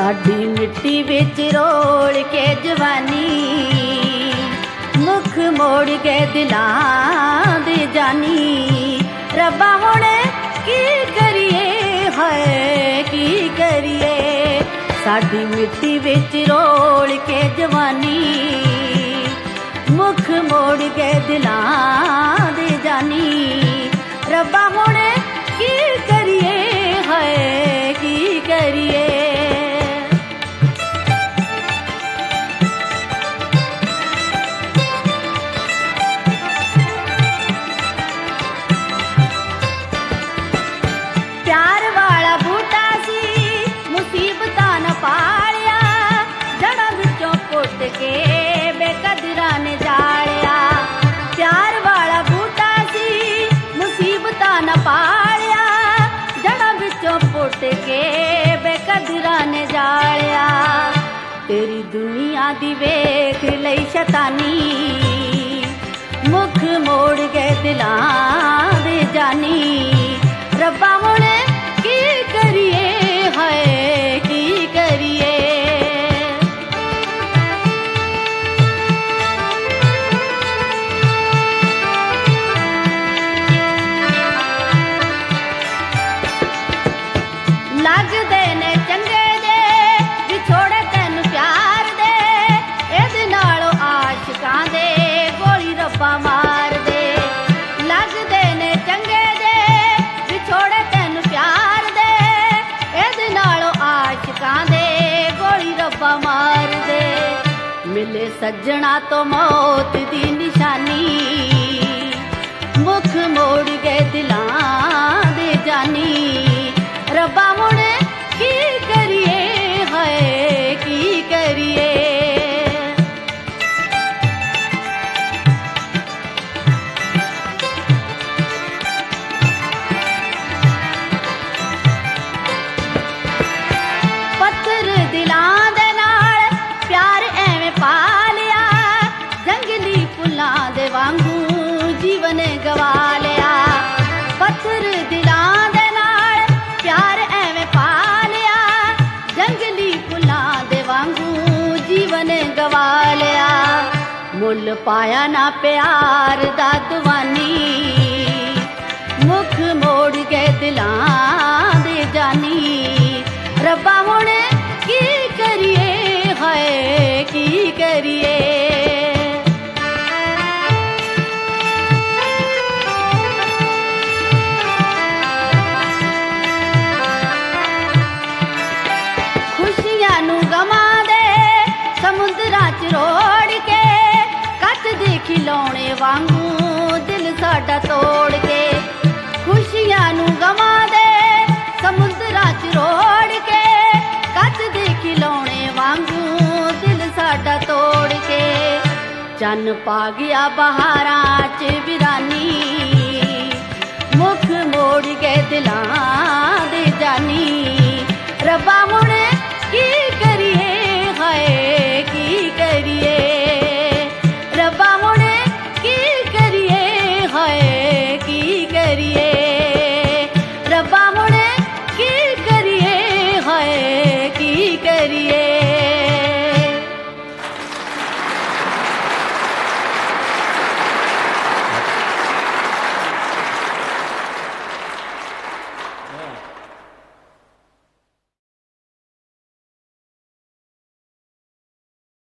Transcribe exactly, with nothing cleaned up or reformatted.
साडी मिट्टी which role के जवानी, मुख मोड़ के दिलां दे जानी। रब्बा हुण की करिए, है की करिए, साडी मिट्टी विच रोल के जवानी, मुख मोड़ के दिलां दे जानी। रब्बा हुण की करिए, है की करिए। प्यार वाला बूटा सी मुसीबतां न पालिया, जड़ां विचों पुट के बेकदरां ने जालिया। प्यार वाला बूटा सी मुसीबतां न पालिया, जड़ां विचों पुट के बेकदरां ने जालिया। तेरी दुनिया दी वेख लई शैतानी, मुख मोड़ के दिलां दे जानी। रब्बा हुण की करिए, है की करिए। लगदे ने चंगे जे विछोड़े तैनू प्यार दे, इहदे नालों आशिकां दे गोली रब्बा मार दे। लगदे ने चंगे जे विछोड़े तैनू प्यार दे, इहदे नालों आशिकां दे गोली रब्बा मार दे। मिले सज्जणा तो मौत दी निशानी, मुख मोड़ के दिलां दे जानी। रब्बा हुण की करिए, है की करिए। पत्थर दिलां दे नाल प्यार एवें पा लिया, जंगली फुल्लां दे वांगू जीवन गवा लिया। पत्थर दिलां दे नाल प्यार एवें पा लिया, जंगली फुल्लां दे वांगू जीवन गवा लिया। मुल पाया ना प्यार दा दवानी, मुख मोड़ के दिलां दे जानी। रब्बा हुण की करिए, है की करिए। खुशियां नू गमां दे समुंदरां च रोड़ के, कच दे खिलौणे वांगू दिल साडा तोड़ के। खुशियां नू गमां दे समुंदरां च रोड़ के, कच दे खिलौणे वांगू दिल साडा तोड़ के। चन्न पा गया बहारां च वीरानी, मुख मोड़ के दिलां दे जानी। रब्बा हुण